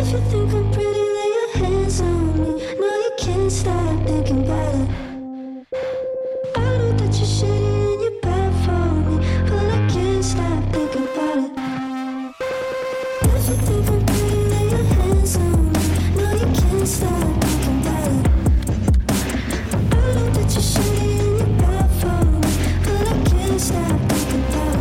If you think I'm pretty, lay your hands on me. No, you can't stop thinking about it. I know that you're shitty and you're bad for me, but I can't stop thinking about it. If you think I'm pretty, lay your hands on me. No, you can't stop thinking about it. I know that you're shitty and you're bad for me, but I can't stop thinking about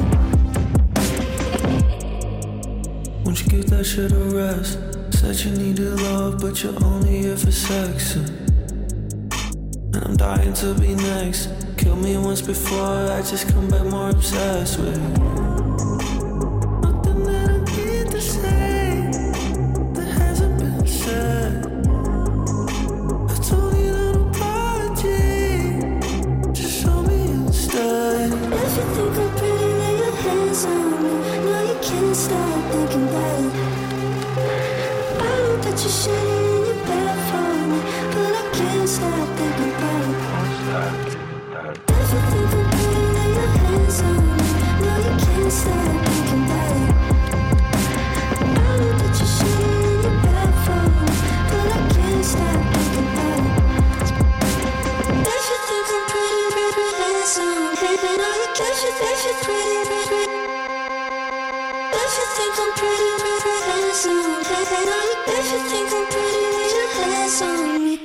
it. Won't you give that shit a rest? Said you needed love, but you're only here for sex. And I'm dying to be next. Killed me once before, I just come back more obsessed with you. Nothing that I need to say that hasn't been said. I told you that apology, just show me instead. If you think I'm pretty, lay your hands on me. No, you can't stop thinking about it. I know that you're shitty and you're bad for me, but I can't stop thinking about it. If you think I'm pretty, lay your hands on me. No, you can't stop thinking about it. I know that you're shitty and you're bad for me, but I can't stop thinking about it. If you think I'm pretty, pretty, hands on me. No, you can't. If you're pretty, pretty. If you think I'm pretty, pretty, hands on me. If you think I'm pretty, lay your hands on me.